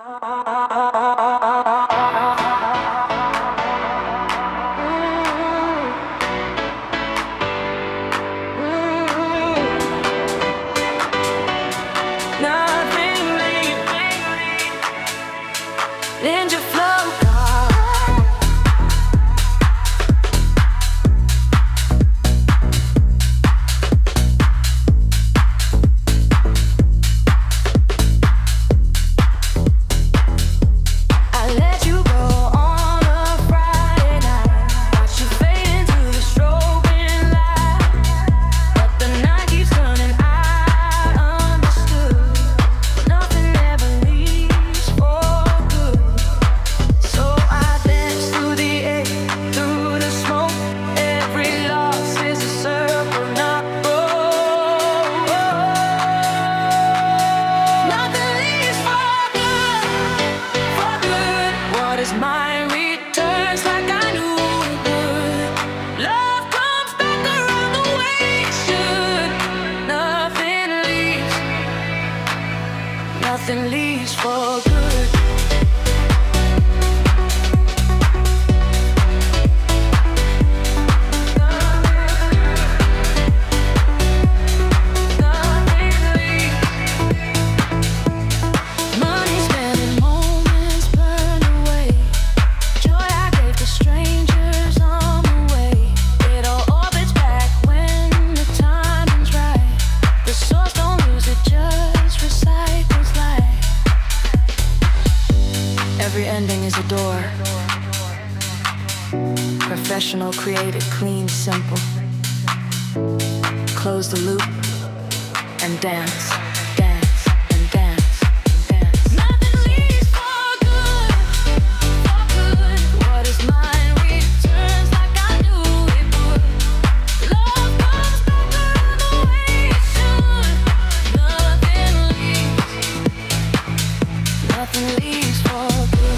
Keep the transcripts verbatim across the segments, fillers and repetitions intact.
Ninja flow. I let you go on a Friday night. Watch you fade into the strobing light. But the night keeps turning. I understood nothing ever leaves for good. So I dance through the air, through the smoke. Every loss is a circle not broke. Nothing leaves for good, for good. What is mine returns like I knew it would. Love comes back around the way it should. Nothing leaves, nothing leaves for good. Money spent in moments burned away. Joy I gave to strangers on the way. It all orbits back when the timing's right. The source don't lose it, just recycles life. Every ending is a door. Professional, created, clean, simple. Close the loop and dance, dance, and dance, and dance. Nothing leaves for good, for good. What is mine returns like I knew it would. Love comes back around the way it should. Nothing leaves, nothing leaves for good.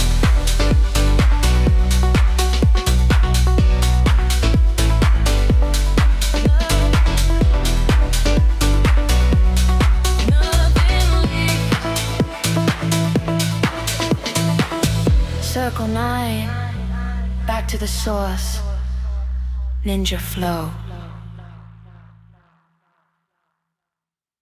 Circle nine, back to the source. Ninja flow.